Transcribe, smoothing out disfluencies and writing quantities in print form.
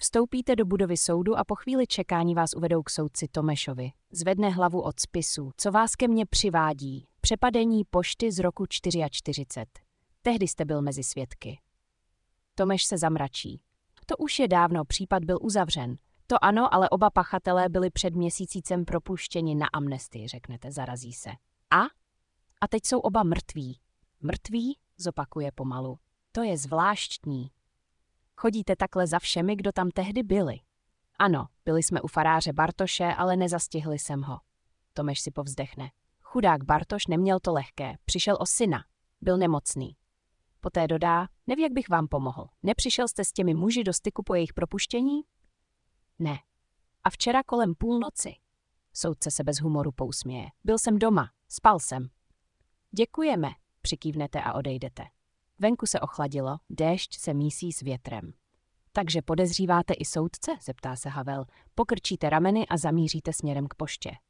Vstoupíte do budovy soudu a po chvíli čekání vás uvedou k soudci Tomešovi. Zvedne hlavu od spisu. Co vás ke mně přivádí? Přepadení pošty z roku 44. Tehdy jste byl mezi svědky. Tomeš se zamračí. To už je dávno, případ byl uzavřen. To ano, ale oba pachatelé byli před měsícem propuštěni na amnestii, řeknete, zarazí se. A teď jsou oba mrtví. Mrtví? Zopakuje pomalu. To je zvláštní. Chodíte takhle za všemi, kdo tam tehdy byli? Ano, byli jsme u faráře Bartoše, ale nezastihli jsem ho. Tomeš si povzdechne. Chudák Bartoš neměl to lehké, přišel o syna. Byl nemocný. Poté dodá, neví, jak bych vám pomohl. Nepřišel jste s těmi muži do styku po jejich propuštění? Ne. A včera kolem půlnoci? Soudce se bez humoru pousměje. Byl jsem doma, spal jsem. Děkujeme, přikývnete a odejdete. Venku se ochladilo, déšť se mísí s větrem. Takže podezříváte i soudce? Zeptá se Havel. Pokrčíte rameny a zamíříte směrem k poště.